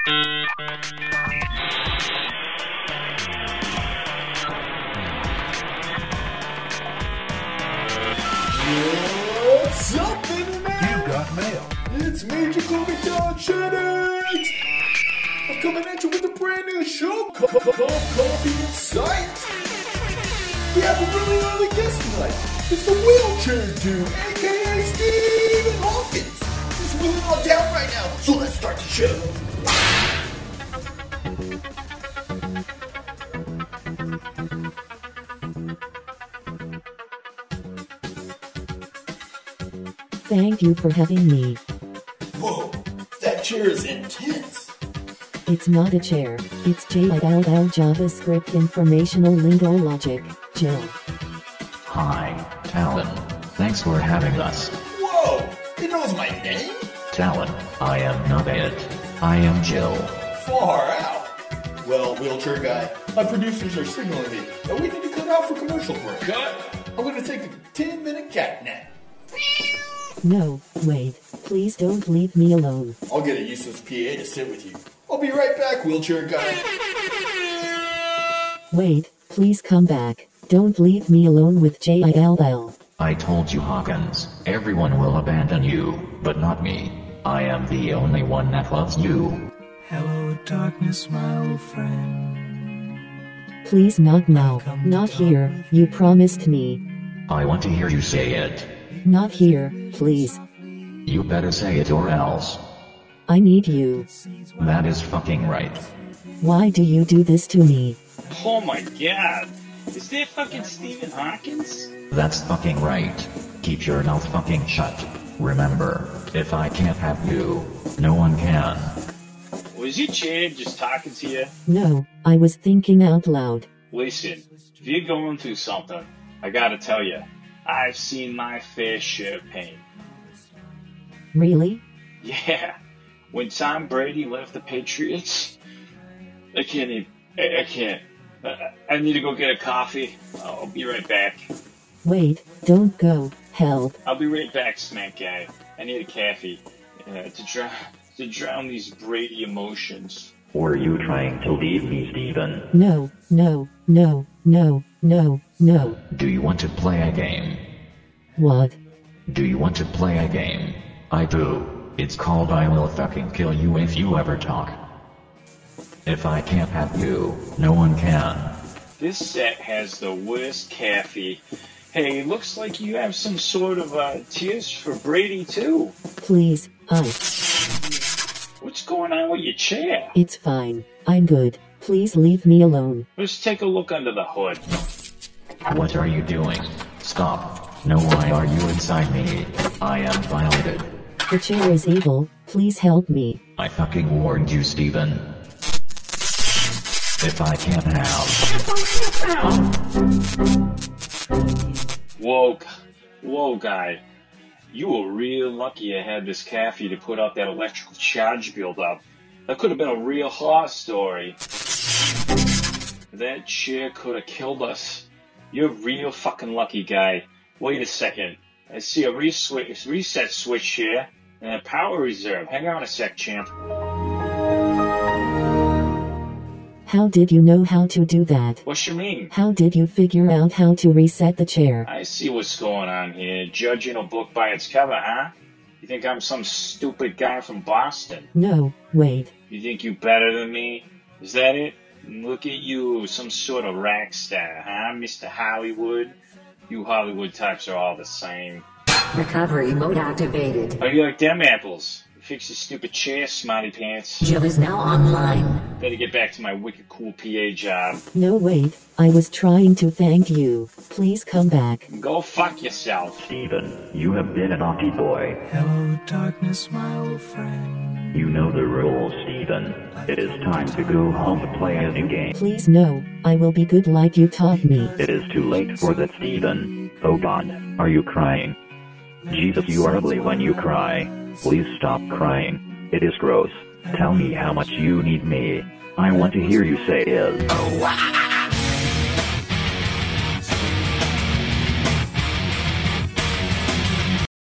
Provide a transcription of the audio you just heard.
What's up, internet? You got mail. It's Major Covington Shenanigans. I'm coming at you with a brand new show called Coffee in Sight. We have a really early guest tonight. It's the Wheelchair Dude, a.k.a. Stephen Hawkins. He's wheeling on down right now, so let's start the show. Thank you for having me. Whoa, that chair is intense. It's not a chair, it's JILL JavaScript Informational Lingo Logic, Jill. Hi, Talon. Thanks for having us. Whoa, it knows my name? Talon, I am not it. I am Jill. Far out. Well, Wheelchair Guy, my producers are signaling me that we need to cut out for commercial break. Cut! I'm going to take a 10-minute cat nap. No, wait, please don't leave me alone. I'll get a useless PA to sit with you. I'll be right back, Wheelchair Guy. Wait, please come back. Don't leave me alone with JILL. I told you, Hawkins, everyone will abandon you, but not me. I am the only one that loves you. Hello, darkness, my old friend. Please not now, not here, you promised me. I want to hear you say it. Not here, please. You better say it or else. I need you. That is fucking right. Why do you do this to me? Oh my god. Is that fucking Stephen Hawkins? That's fucking right. Keep your mouth fucking shut. Remember, if I can't have you, no one can. Was your Chad just talking to you? No, I was thinking out loud. Listen, if you're going through something, I gotta tell you, I've seen my fair share of pain. Really? Yeah. When Tom Brady left the Patriots, I can't. I need to go get a coffee. I'll be right back. Wait, don't go. Help. I'll be right back, Smack Guy. I need a coffee to drown these Brady emotions. Were you trying to leave me, Steven? No. Do you want to play a game? What? Do you want to play a game? I do. It's called I Will Fucking Kill You If You Ever Talk. If I can't have you, no one can. This set has the worst coffee. Hey, looks like you have some sort of tears for Brady too. Please, What's going on with your chair? It's fine. I'm good. Please leave me alone. Let's take a look under the hood. What are you doing? Stop. No, why are you inside me? I am violated. The chair is evil. Please help me. I fucking warned you, Steven. If I can't have... Whoa, guy. You were real lucky I had this coffee to put out that electrical charge buildup. That could have been a real horror story. That chair could have killed us. You're real fucking lucky, guy. Wait a second. I see a reset switch here and a power reserve. Hang on a sec, champ. How did you know how to do that? What you mean? How did you figure out how to reset the chair? I see what's going on here. Judging a book by its cover, huh? You think I'm some stupid guy from Boston? No, wait. You think you better than me? Is that it? Look at you, some sort of rack star, huh, Mr. Hollywood? You Hollywood types are all the same. Recovery mode activated. How do you like them apples? Fix your stupid chair, smarty pants. Jill is now online. Better get back to my wicked cool PA job. No, wait. I was trying to thank you. Please come back. Go fuck yourself. Steven, you have been a naughty boy. Hello, darkness, my old friend. You know the rules, Steven. It is time to go home to play a new game. Please no. I will be good like you taught me. It is too late for that, Steven. Oh God, are you crying? Jesus, you are ugly when you cry. Please stop crying. It is gross. Tell me how much you need me. I want to hear you say it. Oh, wow.